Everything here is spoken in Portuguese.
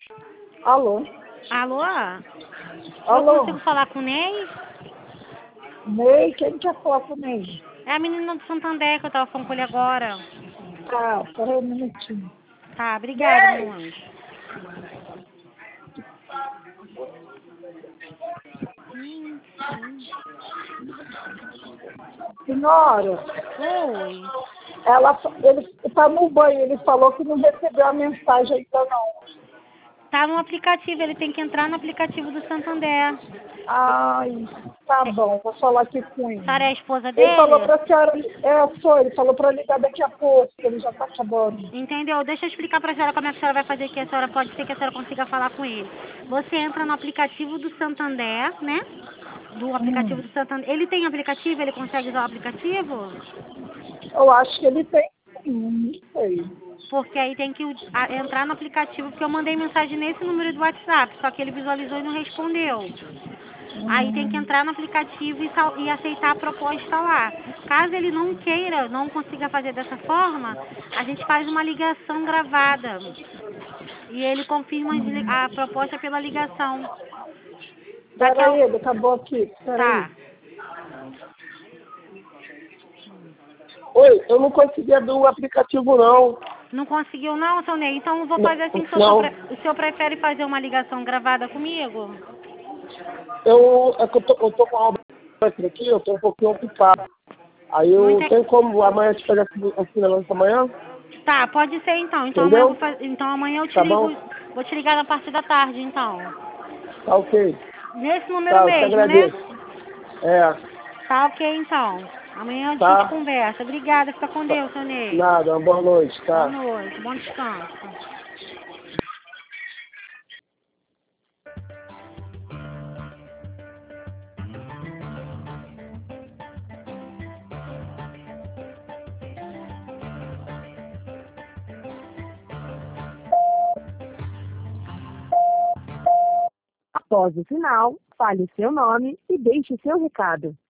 Alô? Alô? Eu Alô? consigo falar com o Ney? Ney, quem quer falar com o Ney? É a menina do Santander que eu tava falando com ele agora. Tá, peraí um minutinho. Tá, obrigada, meu anjo. Sim. Senhora, Oi. ele tá no banho, ele falou que não recebeu a mensagem ainda não. Tá no aplicativo, ele tem que entrar no aplicativo do Santander. Ai, tá bom, vou falar aqui com A senhora é ele. a esposa Ele falou dele? pra senhora, ele falou pra ligar daqui a pouco, que ele já tá acabando. Entendeu? Deixa eu explicar pra senhora como é que a senhora vai fazer aqui. A senhora pode ser que a senhora consiga falar com ele. Você entra no aplicativo do Santander, né? Do aplicativo do Santander. Ele tem aplicativo? Ele consegue usar o aplicativo? Eu acho que ele tem, não sei. Porque aí tem que entrar no aplicativo, porque eu mandei mensagem nesse número do WhatsApp, só que ele visualizou e não respondeu. Aí tem que entrar no aplicativo e aceitar a proposta lá. Caso ele não queira, não consiga fazer dessa forma, a gente faz uma ligação gravada. E ele confirma a proposta pela ligação. Daqui a... Peraí, ele acabou aqui, peraí. Tá. Oi, eu não consegui abrir o aplicativo não. Não conseguiu não, seu Ney? Então eu vou fazer assim, Não, o senhor prefere fazer uma ligação gravada comigo? é que eu tô com a obra aqui, eu tô um pouquinho ocupado. Aí Não eu entendi. tenho como amanhã te pegar esse negócio amanhã? Tá, pode ser então. Entendeu? Então amanhã eu te Tá ligo. bom? Vou te ligar na parte da tarde, então. Tá ok. Nesse número Tá, eu te mesmo, né? agradeço. É, Tá ok, então. Amanhã a gente tá. conversa. Obrigada. Fica com Deus, seu Ney. Nada, uma boa noite, Boa tá? noite. Bom descanso. Após o sinal, fale seu nome e deixe seu recado.